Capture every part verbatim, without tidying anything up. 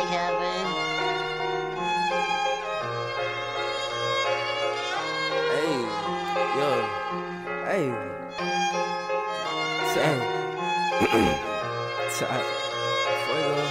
Kevin. Hey, yo, hey, Tay, Tay, Fuego,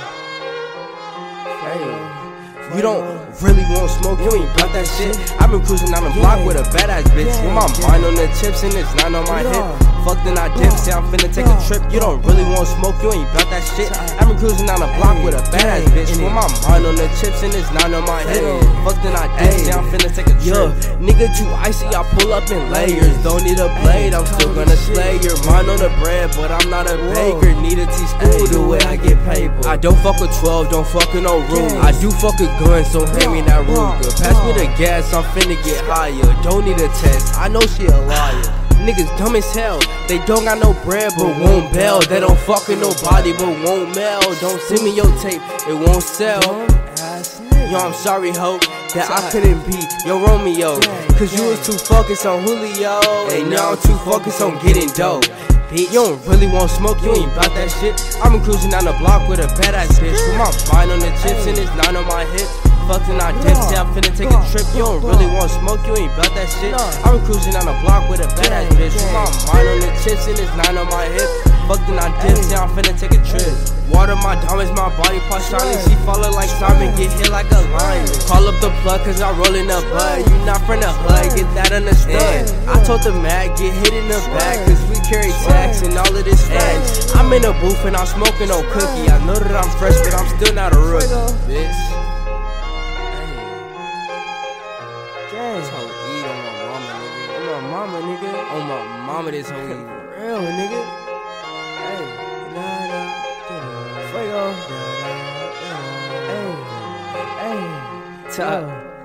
hey, you don't really want smoke, you ain't about that shit. I've been cruising down the block with a badass bitch, with my mind on the chips and it's not on my hip. Fuck then I dip, say I'm finna take a trip. You don't really want smoke, you ain't about that shit. I've been cruising down the block with a badass bitch, with my mind on the chips and it's not on my hip. Fuck then I dip, say I'm finna take a trip. Nigga too icy, I pull up in layers. Don't need a blade, I'm still gonna slay your mind on the bread, but I'm not a baker. Need a T-school the way I get paid. I don't fuck with twelve, don't fuck with no room. I do fuck with guns, so hand me that Ruger. Pass me the gas, I'm finna get higher. Don't need a test, I know she a liar. Niggas dumb as hell, they don't got no bread but won't bail. They don't fuck with nobody but won't mail. Don't send me your tape, it won't sell. Yo, I'm sorry, ho, that I couldn't be your Romeo, cause you was too focused on Julio, and now I'm too focused on getting dope. You don't really want smoke, you ain't bout that shit. I've been cruising down the block with a badass bitch, with my mind on the chips and it's not on my hip. Fucked and I dip, say I'm finna take a trip. You don't really want smoke, you ain't bout that shit. I've been cruising down the block with a badass bitch, with my mind on the chips and it's not on my hip. Fucked and I dip, say I'm finna take a trip. Water my diamonds, my body part shining. She follow like Simon, get hit like a lion. Call up the plug cause I roll in the bud. You not from the hood, get that understood. I told the mag, get hit in the back, cause we carry tax and all of this facts. I'm in a booth and I'm smoking no cookie. I know that I'm fresh, but I'm still not a rookie, bitch. This hoe eat on my mama, nigga. On my mama, nigga. On my mama, this hoe eat real, nigga. Hey, nah, nah. Fuego. Hey, hey, top.